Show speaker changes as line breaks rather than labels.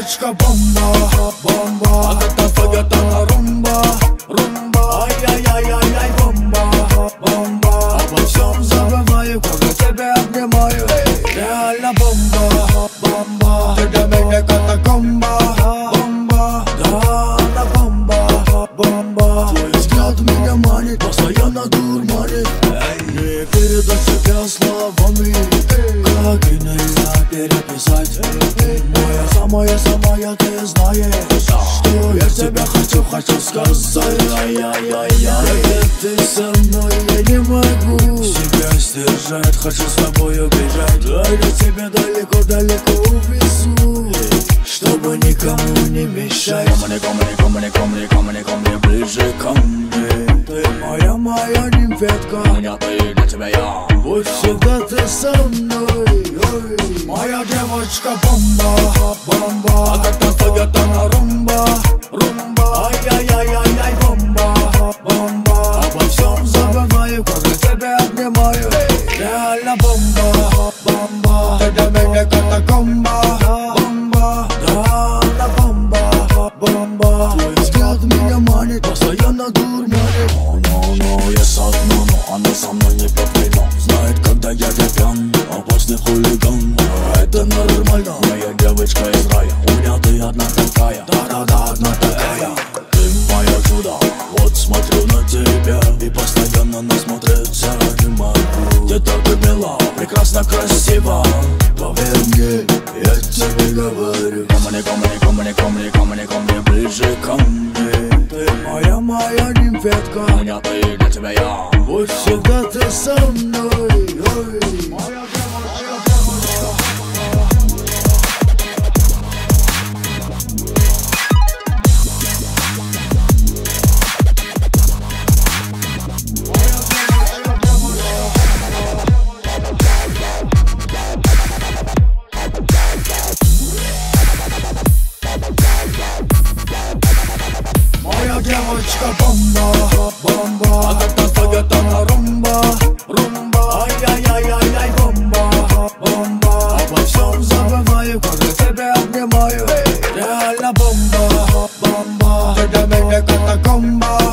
девочка бомба, бомба. А как танцует она румба, румба. Ай-яй-яй-яй-яй, бомба, бомба. Обо всем забываю, когда тебя обнимаю. Реально бомба, бомба. Ты для меня катакомба, бомба. Да, она бомба, бомба. Твой взгляд меня манит, постоянно дурманит. Не передать себя словами, как и нельзя переписать. Моя самая, ты знаешь, что я тебя хочу сказать. Ай-яй-яй-яй, ты со мной, я не могу себя сдержать. Хочу с тобой убежать, дай я тебя далеко увезу, чтобы никому не мешать. Ко мне, ближе ко мне. Ты моя нимфетка, у меня ты, для тебя я. Будь всегда ты со мной. Моя девочка бомба, бомба. А как танцует она румба, румба. Ай-яй-яй-яй-яй, бомба, бомба. Обо всем забываю, когда тебя обнимаю. Реально бомба, бомба. Ты для меня катакомба, бомба. Да, она бомба, бомба. Твой взгляд меня манит, постоянно дурманит. Но я одна, но она со мной не по вино. Знает, когда я пьян, опасный хулиган. Это нормально, моя девочка из рая. У меня ты одна такая, да-да-да, одна такая. Ты моя чудо, вот смотрю на тебя и постоянно насмотреться не могу. Ты так и мила, прекрасно, красиво. Поверь мне, я тебе говорю. Ко мне, ближе ко мне. Ты моя нимфетка, у меня ты, для тебя я. Будь всегда ты со мной. Девочка бомба, бомба. А как танцует она румба, румба. Ай-яй-яй-яй-яй, бомба, бомба. Обо всем забываю, когда тебя обнимаю. Реально бомба, бомба. Ты для меня катакомба.